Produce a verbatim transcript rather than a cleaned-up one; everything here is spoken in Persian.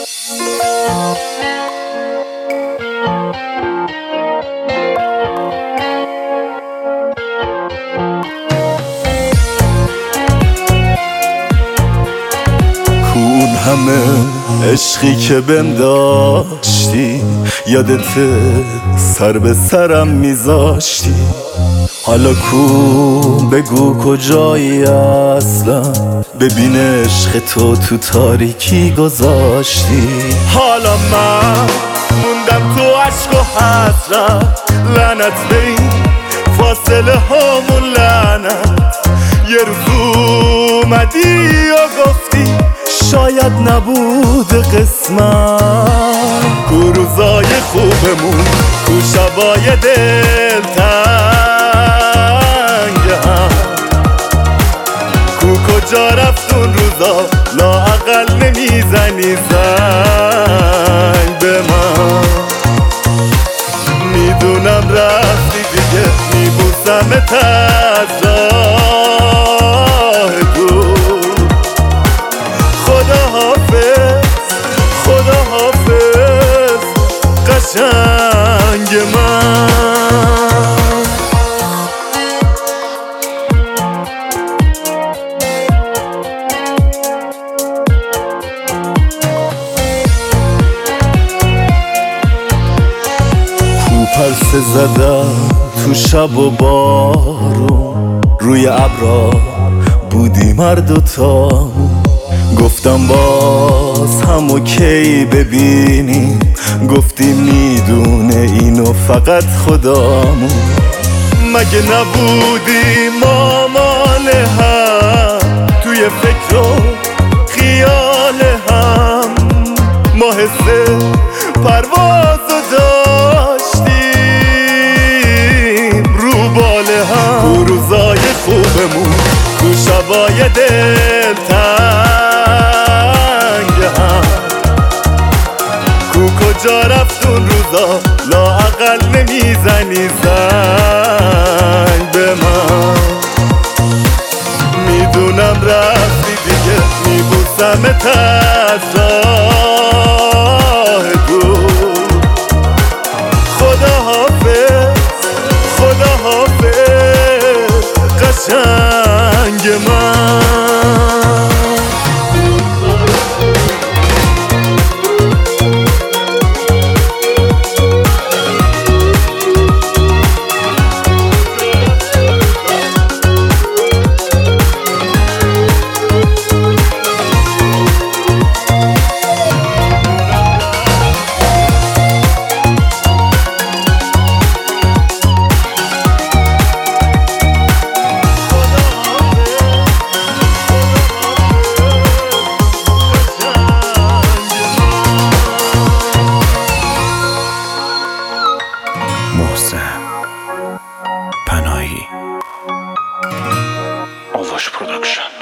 اون همه عشقی که بهم داشتی، یادته سر به سرم میذاشتی. حالا کو بگو کجایی اصلا، ببین عشق تو تو تاریکی گذاشتی. حالا من موندم تو عشق و حسرت، لعنت به این فاصله هامون، لعنت. یه روز اومدی و گفتی شاید نبود قسمت. کو روزای خوبمون، کو شبای دلتنگ هم، کو کجا رفت اون روزا لااقل نمیزنی زنگ به من. میدونم رفتی دیگه، میبوسمت از راه دور. خدا حافظ، خدا حافظ قشنگ من. پرسه زدم تو شب و بارون، روی ابرا بودیم هر دوتامون. گفتم باز هم اوکی ببینیم، گفتی میدونه اینو فقط خدامون. مگه نبودی مامان هم، توی فکر و خیال هم. ما حس پروازو داشتیم رو باله هم. کو روزای خوبمون، کو شبای دلتنگ هم، کو کجا رفت اون روزا لااقل نمیزنی زنگ به من. میدونم رفتی دیگه، میبوسمت از راه دور. خدا حافظ، خدا حافظ قشنگ من. محسن پناهی، آواش پروداکشن.